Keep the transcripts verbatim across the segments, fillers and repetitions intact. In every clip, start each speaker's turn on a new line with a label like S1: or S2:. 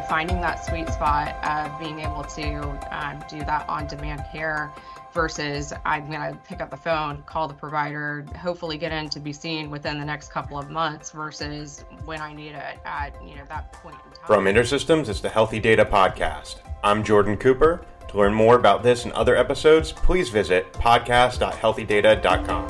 S1: finding that sweet spot of being able to um, do that on-demand care versus I'm going to pick up the phone, call the provider, hopefully get in to be seen within the next couple of months versus when I need it at, you know, that point in time.
S2: From InterSystems, it's the Healthy Data Podcast. I'm Jordan Cooper. To learn more about this and other episodes, please visit podcast dot healthy data dot com.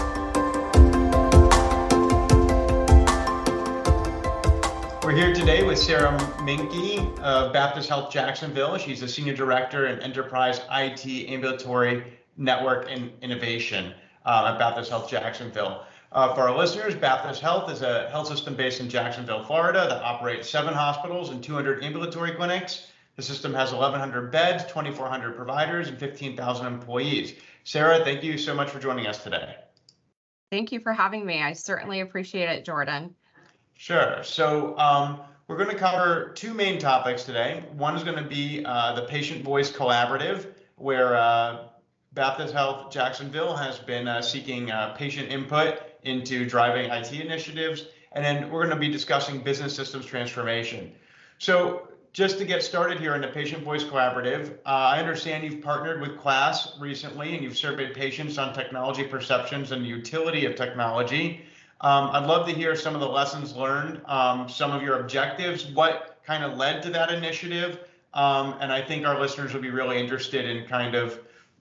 S3: We're here today with Sarah Minke of Baptist Health Jacksonville. She's a Senior Director in Enterprise I T Ambulatory Network and Innovation uh, at Baptist Health Jacksonville. Uh, for our listeners, Baptist Health is a health system based in Jacksonville, Florida that operates seven hospitals and two hundred ambulatory clinics. The system has eleven hundred beds, twenty-four hundred providers, and fifteen thousand employees. Sarah, thank you so much for joining us today.
S1: Thank you for having me. I certainly appreciate it, Jordan.
S3: Sure. So um, we're going to cover two main topics today. One is going to be uh, the Patient Voice Collaborative, where uh, Baptist Health Jacksonville has been uh, seeking uh, patient input into driving I T initiatives. And then we're going to be discussing business systems transformation. So just to get started here in the Patient Voice Collaborative, uh, I understand you've partnered with KLAS recently and you've surveyed patients on technology perceptions and the utility of technology. Um, I'd love to hear some of the lessons learned, um, some of your objectives, what kind of led to that initiative. Um, and I think our listeners will be really interested in kind of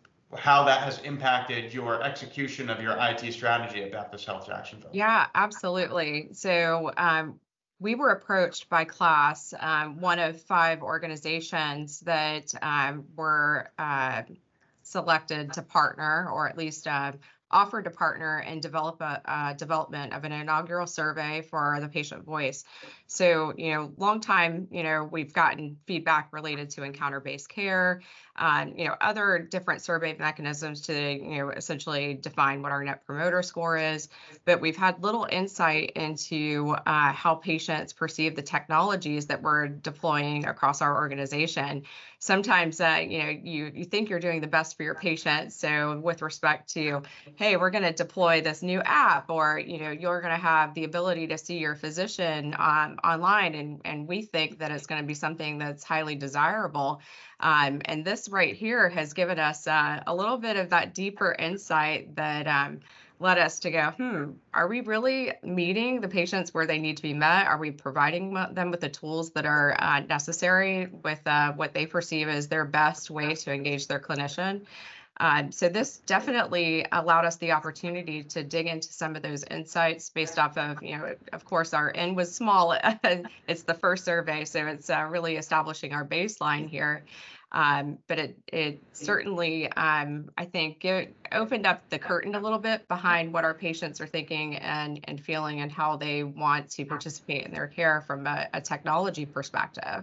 S3: how that has impacted your execution of your I T strategy at Baptist Health Jacksonville.
S1: Yeah, absolutely. So um, we were approached by KLAS, um, one of five organizations that um, were uh, selected to partner, or at least uh, offered to partner and develop a uh, development of an inaugural survey for the patient voice. So, you know, long time, you know, we've gotten feedback related to encounter-based care, um, you know, other different survey mechanisms to, you know, essentially define what our net promoter score is. But we've had little insight into uh, how patients perceive the technologies that we're deploying across our organization. Sometimes, uh, you know, you, you think you're doing the best for your patient. So with respect to, hey, we're going to deploy this new app, or, you know, you're going to have the ability to see your physician um, online. And, and we think that it's going to be something that's highly desirable. Um, and this right here has given us uh, a little bit of that deeper insight that um, led us to go, hmm, are we really meeting the patients where they need to be met? Are we providing them with the tools that are uh, necessary with uh, what they perceive as their best way to engage their clinician? Um, so this definitely allowed us the opportunity to dig into some of those insights based off of, you know, of course, our N was small. It's the first survey, so it's uh, really establishing our baseline here. Um, but it it certainly, um, I think, it opened up the curtain a little bit behind what our patients are thinking and, and feeling and how they want to participate in their care from a, a technology perspective.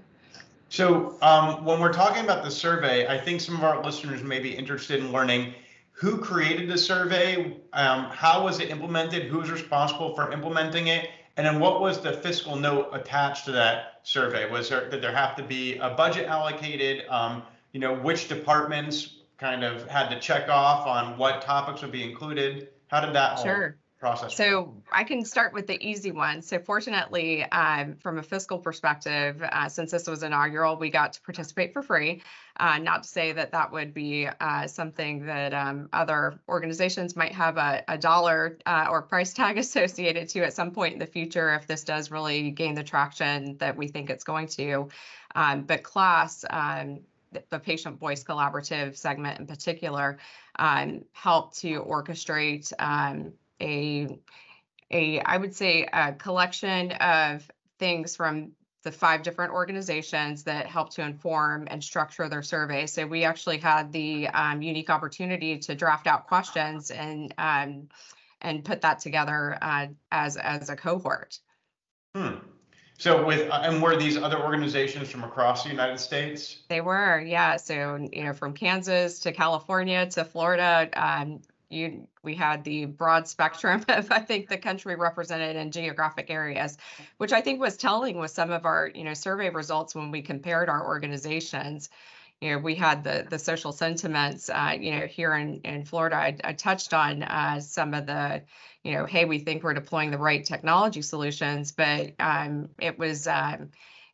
S3: So um, when we're talking about the survey, I think some of our listeners may be interested in learning who created the survey, um, how was it implemented, who's responsible for implementing it, and then what was the fiscal note attached to that survey? Was there, did there have to be a budget allocated? Um, you know, which departments kind of had to check off on what topics would be included? How did that
S1: Sure.
S3: whole process
S1: So
S3: work?
S1: I can start with the easy one. So fortunately, um, from a fiscal perspective, uh, since this was inaugural, we got to participate for free. Uh, not to say that that would be uh, something that um, other organizations might have a, a dollar uh, or price tag associated to at some point in the future if this does really gain the traction that we think it's going to. Um, but KLAS, um, the Patient Voice Collaborative segment in particular, um, helped to orchestrate um, a, a, I would say, a collection of things from the five different organizations that help to inform and structure their survey. So we actually had the um, unique opportunity to draft out questions and um, and put that together uh, as as a cohort.
S3: Hmm. So with, uh, and were these other organizations from across the United States?
S1: They were, yeah. So, you know, from Kansas to California to Florida, um, you we had the broad spectrum of, I think, the country represented in geographic areas, which I think was telling with some of our, you know, survey results when we compared our organizations. You know, we had the the social sentiments, uh, you know, here in, in Florida. I, I touched on uh, some of the, you know, hey, we think we're deploying the right technology solutions, but um, it was um,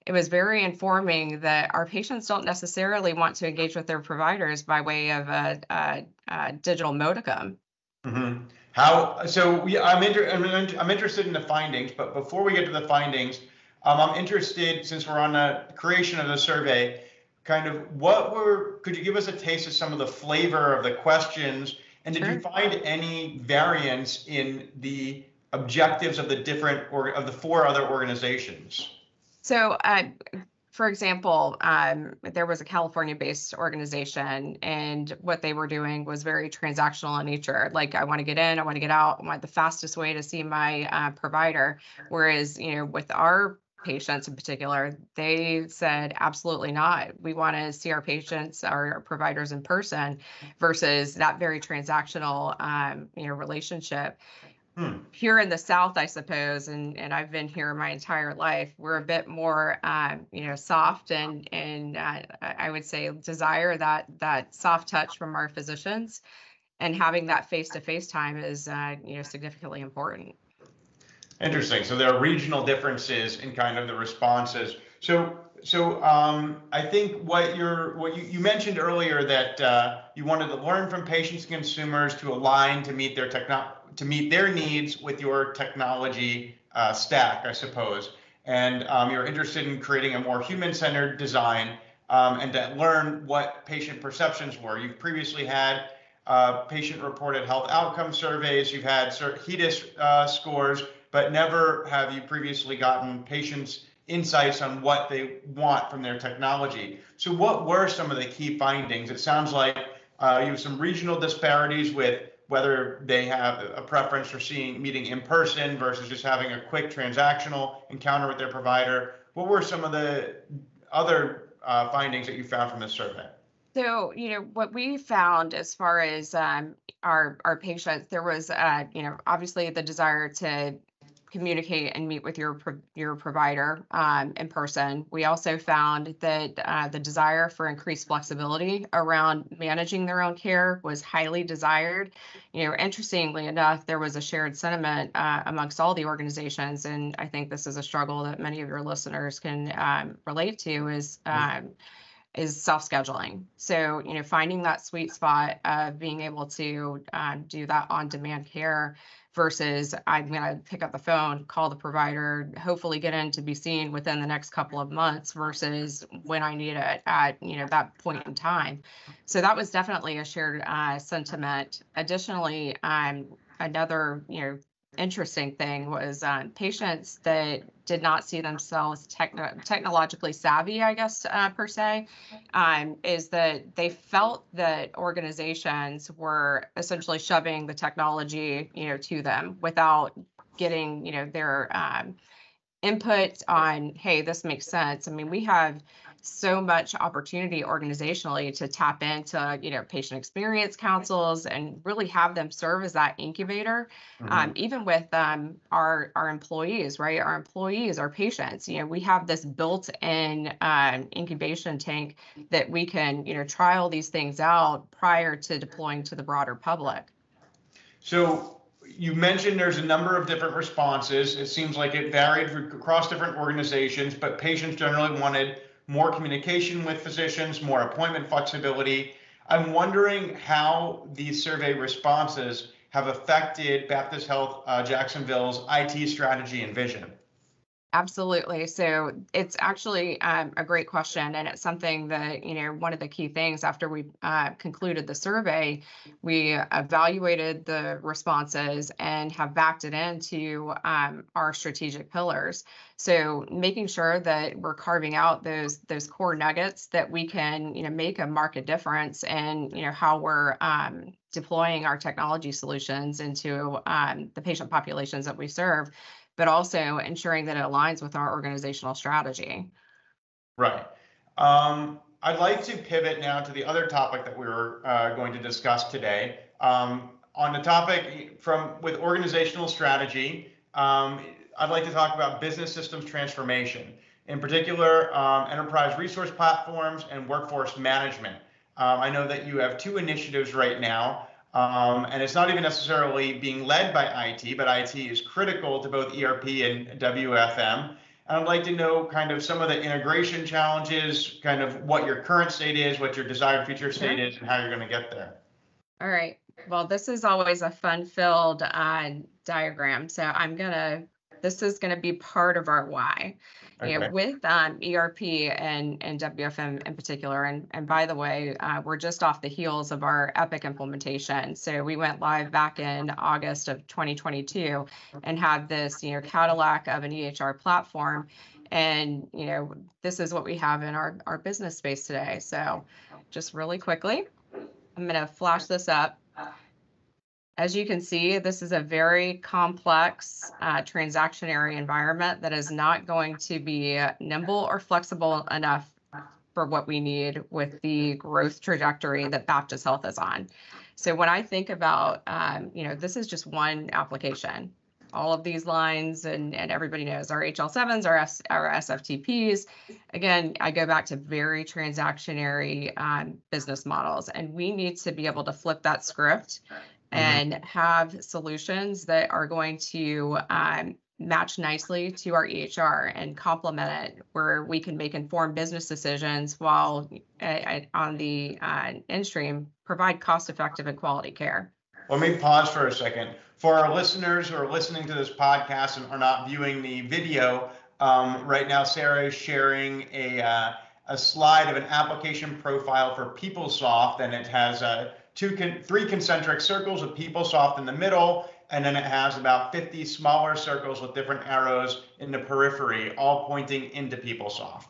S1: it was very informing that our patients don't necessarily want to engage with their providers by way of a, a, a digital modicum.
S3: Mm-hmm. How, so we, I'm, inter, I'm, I'm interested in the findings, but before we get to the findings, um, I'm interested, since we're on the creation of the survey, kind of what were, could you give us a taste of some of the flavor of the questions? And did
S1: Sure.
S3: you find any variance in the objectives of the different, or of the four other organizations?
S1: So, uh, for example, um, there was a California-based organization, and what they were doing was very transactional in nature. Like, I want to get in, I want to get out, I want the fastest way to see my uh, provider. Whereas, you know, with our patients in particular, they said, absolutely not. We want to see our patients, our providers in person, versus that very transactional, um, you know, relationship.
S3: Hmm.
S1: Here in the South, I suppose, and and I've been here my entire life, we're a bit more, um, you know, soft, and and uh, I would say desire that that soft touch from our physicians, and having that face-to-face time is, uh, you know, significantly important.
S3: Interesting. So there are regional differences in kind of the responses. So, so um, I think what you're, what you, you mentioned earlier, that uh, you wanted to learn from patients and consumers to align to meet their techno to meet their needs with your technology uh, stack, I suppose. And um, you're interested in creating a more human-centered design, um, and to learn what patient perceptions were. You've previously had uh, patient-reported health outcome surveys. You've had HEDIS uh, scores, but never have you previously gotten patients' insights on what they want from their technology. So what were some of the key findings? It sounds like uh, you have some regional disparities with whether they have a preference for seeing meeting in person versus just having a quick transactional encounter with their provider. What were some of the other uh, findings that you found from this survey?
S1: So, you know, what we found as far as um, our our patients, there was, uh, you know, obviously the desire to communicate and meet with your your provider um, in person. We also found that uh, the desire for increased flexibility around managing their own care was highly desired. You know, interestingly enough, there was a shared sentiment uh, amongst all the organizations, and I think this is a struggle that many of your listeners can um, relate to, is um, is self-scheduling. So, you know, finding that sweet spot of being able to um, do that on-demand care versus I'm going to pick up the phone, call the provider, hopefully get in to be seen within the next couple of months versus when I need it at, you know, that point in time. So that was definitely a shared uh, sentiment. Additionally, um, another, you know, interesting thing was um, patients that did not see themselves techno technologically savvy, I guess, uh, per se, um, is that they felt that organizations were essentially shoving the technology, you know, to them without getting, you know, their um, input on, hey, this makes sense. I mean, we have so much opportunity organizationally to tap into, you know, patient experience councils and really have them serve as that incubator, mm-hmm. um, even with um, our our employees, right? Our employees, our patients, you know, we have this built-in um, incubation tank that we can, you know, trial these things out prior to deploying to the broader public.
S3: So you mentioned there's a number of different responses. It seems like it varied across different organizations, but patients generally wanted more communication with physicians, more appointment flexibility. I'm wondering how these survey responses have affected Baptist Health uh, Jacksonville's I T strategy and vision.
S1: Absolutely. So it's actually um, a great question. And it's something that, you know, one of the key things after we uh, concluded the survey, we evaluated the responses and have backed it into um, our strategic pillars. So making sure that we're carving out those those core nuggets that we can, you know, make a market difference in, you know, how we're um, deploying our technology solutions into um, the patient populations that we serve, but also ensuring that it aligns with our organizational strategy.
S3: Right. Um, I'd like to pivot now to the other topic that we were uh, going to discuss today. Um, on the topic from with organizational strategy, um, I'd like to talk about business systems transformation, in particular, um, enterprise resource platforms and workforce management. Um, I know that you have two initiatives right now. Um, and it's not even necessarily being led by I T, but I T is critical to both E R P and W F M. And I'd like to know kind of some of the integration challenges, kind of what your current state is, what your desired future state
S1: Sure.
S3: is, and how you're going to get there.
S1: All right. Well, this is always a fun-filled uh, diagram. So I'm gonna, this is gonna be part of our why. You know,
S3: Okay.
S1: with um, E R P and, and W F M in particular. And, and by the way, uh, we're just off the heels of our Epic implementation. So we went live back in August of twenty twenty-two and had this, you know, Cadillac of an E H R platform. And, you know, this is what we have in our, our business space today. So just really quickly, I'm going to flash this up. As you can see, this is a very complex uh, transactionary environment that is not going to be nimble or flexible enough for what we need with the growth trajectory that Baptist Health is on. So when I think about, um, you know, this is just one application. All of these lines, and, and everybody knows our H L sevens, our, S, our S F T Ps. Again, I go back to very transactionary um, business models, and we need to be able to flip that script and have solutions that are going to um, match nicely to our E H R and complement it, where we can make informed business decisions while uh, on the uh, in stream provide cost-effective and quality care.
S3: Let me pause for a second. For our listeners who are listening to this podcast and are not viewing the video, um, right now Sarah is sharing a uh, a slide of an application profile for PeopleSoft, and it has uh, two, con three concentric circles with PeopleSoft in the middle, and then it has about fifty smaller circles with different arrows in the periphery, all pointing into PeopleSoft.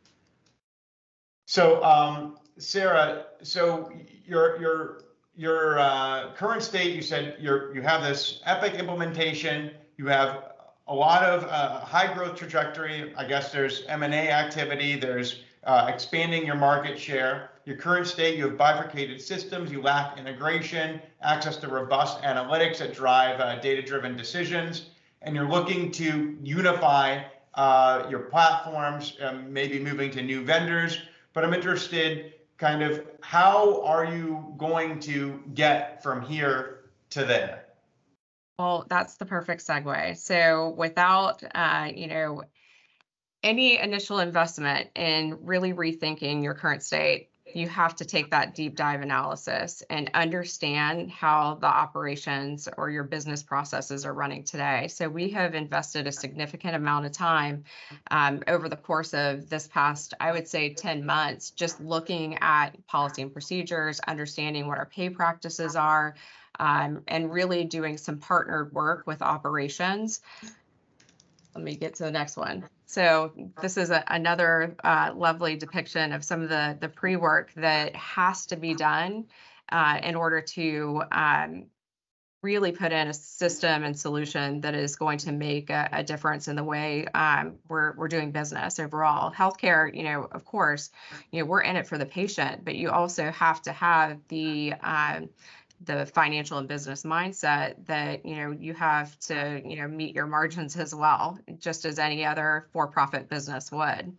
S3: So, um, Sarah, so your your your uh, current state, you said you're you have this Epic implementation, you have a lot of uh, high growth trajectory. I guess there's M and A activity, there's uh, expanding your market share. Your current state, you have bifurcated systems, you lack integration, access to robust analytics that drive uh, data-driven decisions, and you're looking to unify uh, your platforms, um, maybe moving to new vendors. But I'm interested, kind of, how are you going to get from here to there?
S1: Well, that's the perfect segue. So without, uh, you know, any initial investment in really rethinking your current state, you have to take that deep dive analysis and understand how the operations or your business processes are running today. So we have invested a significant amount of time um, over the course of this past, I would say, ten months, just looking at policy and procedures, understanding what our pay practices are, um, and really doing some partnered work with operations. Let me get to the next one. So this is a, another uh, lovely depiction of some of the, the pre-work that has to be done uh, in order to um, really put in a system and solution that is going to make a, a difference in the way um, we're, we're doing business overall. Healthcare, you know, of course, you know, we're in it for the patient, but you also have to have the um, the financial and business mindset that, you know, you have to, you know, meet your margins as well, just as any other for-profit business would.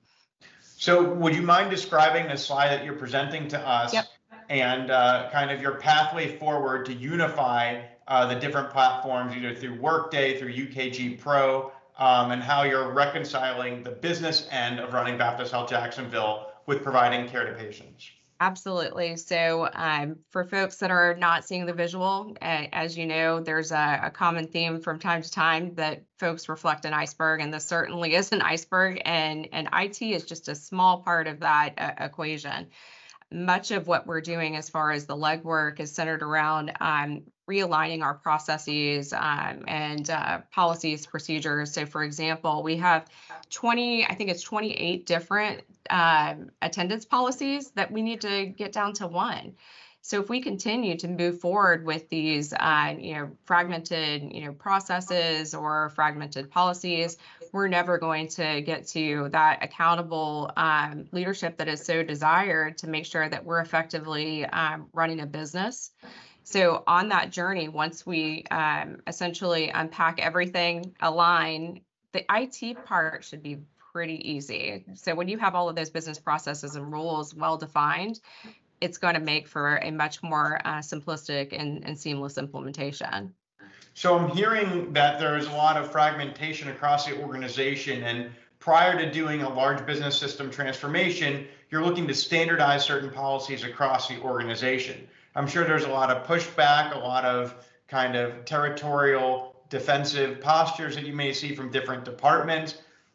S3: So would you mind describing the slide that you're presenting to us?
S1: Yep.
S3: And uh, kind of your pathway forward to unify uh, the different platforms, either through Workday, through U K G Pro, um, and how you're reconciling the business end of running Baptist Health Jacksonville with providing care to patients?
S1: Absolutely. So um, for folks that are not seeing the visual, uh, as you know, there's a, a common theme from time to time that folks reflect an iceberg, and this certainly is an iceberg, and, and I T is just a small part of that uh, equation. Much of what we're doing as far as the legwork is centered around um, realigning our processes um, and uh, policies, procedures. So for example, we have twenty, I think it's twenty-eight different um, attendance policies that we need to get down to one. So if we continue to move forward with these, uh, you know, fragmented, you know, processes or fragmented policies, we're never going to get to that accountable um, leadership that is so desired to make sure that we're effectively um, running a business. So on that journey, once we um, essentially unpack everything, align, the I T part should be pretty easy. So when you have all of those business processes and rules well defined, it's going to make for a much more uh, simplistic and, and seamless implementation.
S3: So I'm hearing that there's a lot of fragmentation across the organization, and prior to doing a large business system transformation, you're looking to standardize certain policies across the organization. I'm sure there's a lot of pushback, a lot of kind of territorial defensive postures that you may see from different departments.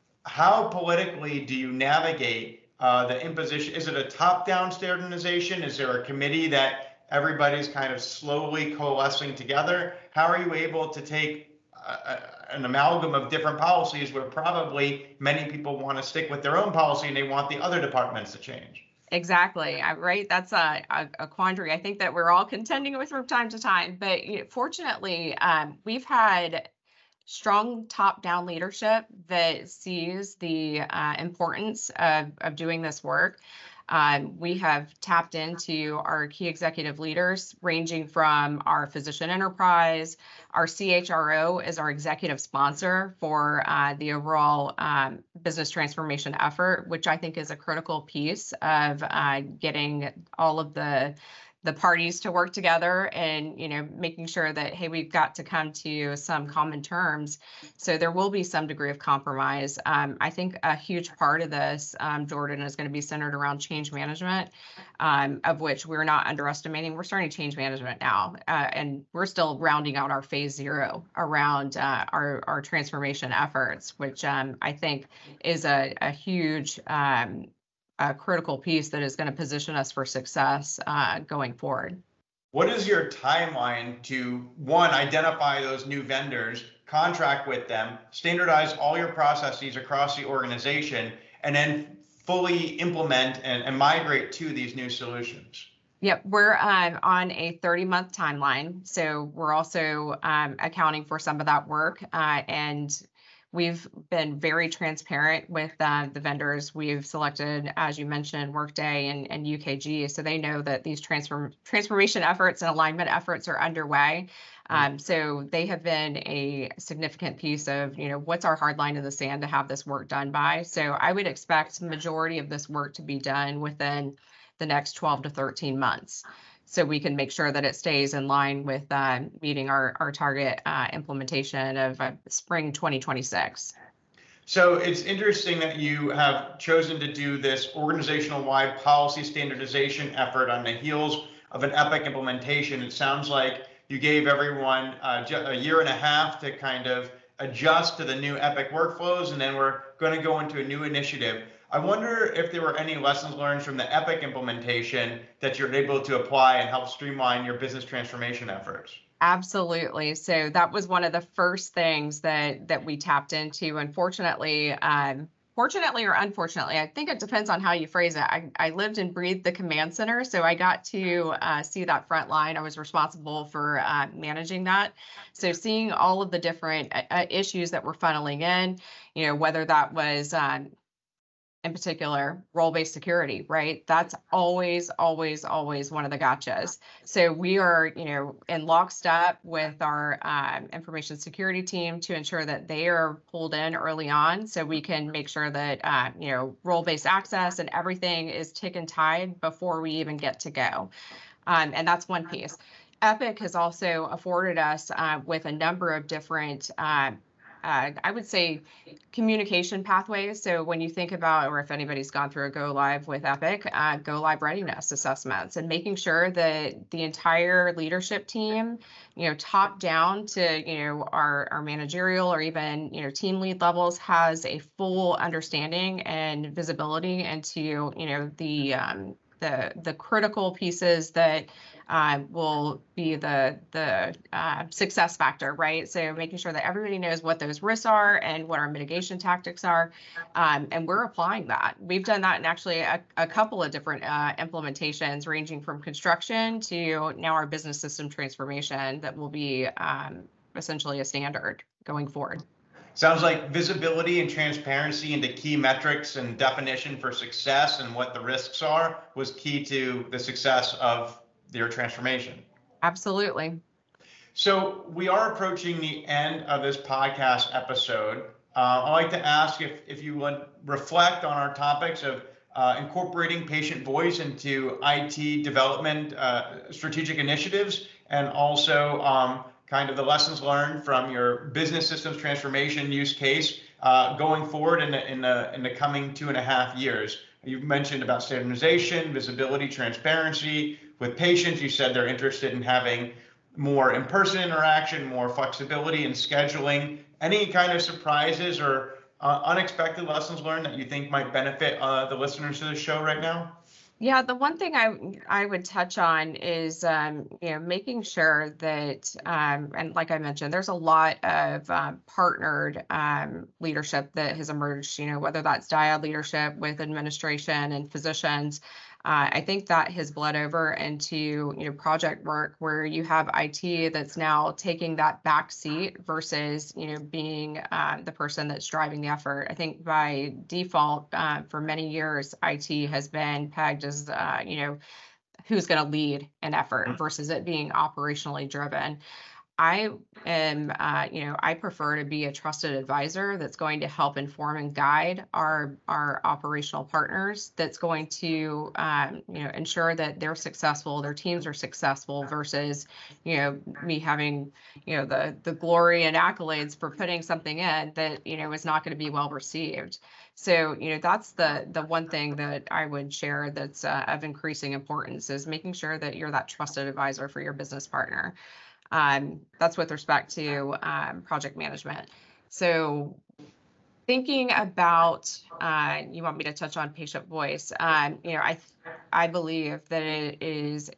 S3: How politically do you navigate uh, the imposition? Is it a top-down standardization? Is there a committee that everybody's kind of slowly coalescing together? How are you able to take a, an amalgam of different policies where probably many people want to stick with their own policy and they want the other departments to change?
S1: Exactly. Right. That's a, a, a quandary I think that we're all contending with from time to time. But you know, fortunately, um, we've had strong top-down leadership that sees the uh, importance of, of doing this work. Um, we have tapped into our key executive leaders, ranging from our physician enterprise. Our C H R O is our executive sponsor for uh, the overall um, business transformation effort, which I think is a critical piece of uh, getting all of the the parties to work together and, you know, making sure that, hey, we've got to come to some common terms. So there will be some degree of compromise. Um, I think a huge part of this, um, Jordan, is going to be centered around change management, um, of which we're not underestimating. We're starting change management now, uh, and we're still rounding out our phase zero around uh, our, our transformation efforts, which um, I think is a, a huge um, a critical piece that is going to position us for success uh, going forward.
S3: What is your timeline to, one, identify those new vendors, contract with them, standardize all your processes across the organization, and then fully implement and, and migrate to these new solutions?
S1: Yep, we're um, on a thirty month timeline. So we're also um, accounting for some of that work, uh, and we've been very transparent with uh, the vendors. We've selected, as you mentioned, Workday and, and U K G, so they know that these transform transformation efforts and alignment efforts are underway. Um, so they have been a significant piece of, you know, what's our hard line in the sand to have this work done by. So I would expect the majority of this work to be done within the next twelve to thirteen months. So we can make sure that it stays in line with uh, meeting our, our target uh, implementation of uh, spring twenty twenty-six.
S3: So it's interesting that you have chosen to do this organizational-wide policy standardization effort on the heels of an Epic implementation. It sounds like you gave everyone uh, a year and a half to kind of adjust to the new Epic workflows, and then we're going to go into a new initiative. I wonder if there were any lessons learned from the Epic implementation that you're able to apply and help streamline your business transformation efforts.
S1: Absolutely. So that was one of the first things that that we tapped into. Unfortunately, um, fortunately or unfortunately, I think it depends on how you phrase it. I, I lived and breathed the command center, so I got to uh, see that front line. I was responsible for uh, managing that. So seeing all of the different uh, issues that were funneling in, you know, whether that was um, in particular, role-based security, right? That's always, always, always one of the gotchas. So we are, you know, in lockstep with our um, information security team to ensure that they are pulled in early on, so we can make sure that, uh, you know, role-based access and everything is tick and tied before we even get to go. Um, and that's one piece. Epic has also afforded us uh, with a number of different uh, Uh, I would say communication pathways. So when you think about, or if anybody's gone through a go live with Epic, uh, go live readiness assessments, and making sure that the entire leadership team, you know, top down to, you know, our, our managerial or even, you know, team lead levels has a full understanding and visibility into, you know, the, um, the, the critical pieces that Uh, will be the the uh, success factor, right? So making sure that everybody knows what those risks are and what our mitigation tactics are, um, and we're applying that. We've done that in actually a, a couple of different uh, implementations, ranging from construction to now our business system transformation that will be um, essentially a standard going forward.
S3: Sounds like visibility and transparency into key metrics and definition for success and what the risks are was key to the success of their transformation.
S1: Absolutely.
S3: So we are approaching the end of this podcast episode. Uh, I'd like to ask if, if you would reflect on our topics of uh, incorporating patient voice into I T development, uh, strategic initiatives, and also um, kind of the lessons learned from your business systems transformation use case uh, going forward in the, in the in the coming two and a half years? You've mentioned about standardization, visibility, transparency. With patients, you said they're interested in having more in-person interaction, more flexibility in scheduling. Any kind of surprises or uh, unexpected lessons learned that you think might benefit uh, the listeners to the show right now?
S1: Yeah, the one thing I I would touch on is um, you know making sure that um, and like I mentioned, there's a lot of um, partnered um, leadership that has emerged. You know, whether that's dyad leadership with administration and physicians. Uh, I think that has bled over into you know project work where you have I T that's now taking that back seat versus you know being uh, the person that's driving the effort. I think by default, uh, for many years, I T has been pegged as uh, you know who's going to lead an effort versus it being operationally driven. I am, uh, you know, I prefer to be a trusted advisor that's going to help inform and guide our our operational partners. That's going to, um, you know, ensure that they're successful, their teams are successful, versus, you know, me having, you know, the the glory and accolades for putting something in that you know is not going to be well received. So, you know, that's the the one thing that I would share that's uh, of increasing importance is making sure that you're that trusted advisor for your business partner. Um, that's with respect to um, project management. So thinking about, uh, you want me to touch on patient voice. Um, you know, I I believe that it is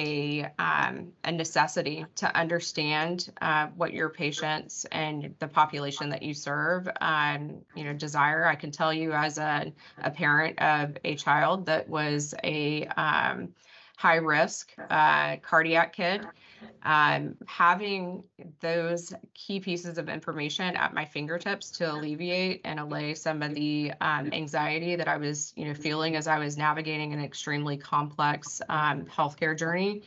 S1: a um, a necessity to understand uh, what your patients and the population that you serve, um, you know, desire. I can tell you as a, a parent of a child that was a um, high risk uh, cardiac kid. Um, having those key pieces of information at my fingertips to alleviate and allay some of the um, anxiety that I was, you know, feeling as I was navigating an extremely complex um, healthcare journey.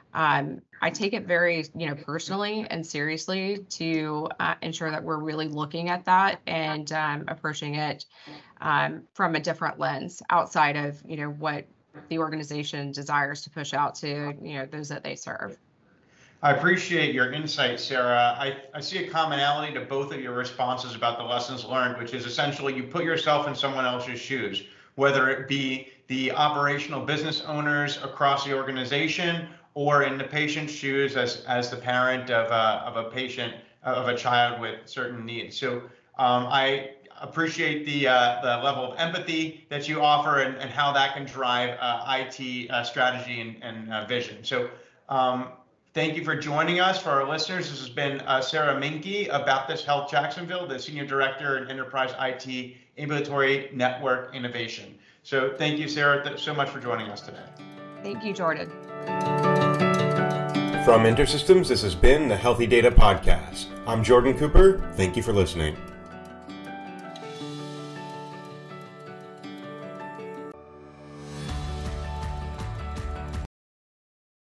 S1: Um, I take it very, you know, personally and seriously to uh, ensure that we're really looking at that and um, approaching it um, from a different lens outside of, you know, what the organization desires to push out to, you know, those that they serve.
S3: I appreciate your insight, Sarah. I, I see a commonality to both of your responses about the lessons learned, which is essentially you put yourself in someone else's shoes, whether it be the operational business owners across the organization or in the patient's shoes as, as the parent of a, of a patient, of a child with certain needs. So um, I appreciate the uh, the level of empathy that you offer and, and how that can drive uh, I T uh, strategy and, and uh, vision. So um, thank you for joining us. For our listeners, this has been uh, Sarah Minke of Baptist Health Jacksonville, the Senior Director in Enterprise I T Ambulatory Network Innovation. So thank you, Sarah, th- so much for joining us today.
S1: Thank you, Jordan.
S2: From InterSystems, this has been the Healthy Data Podcast. I'm Jordan Cooper. Thank you for listening.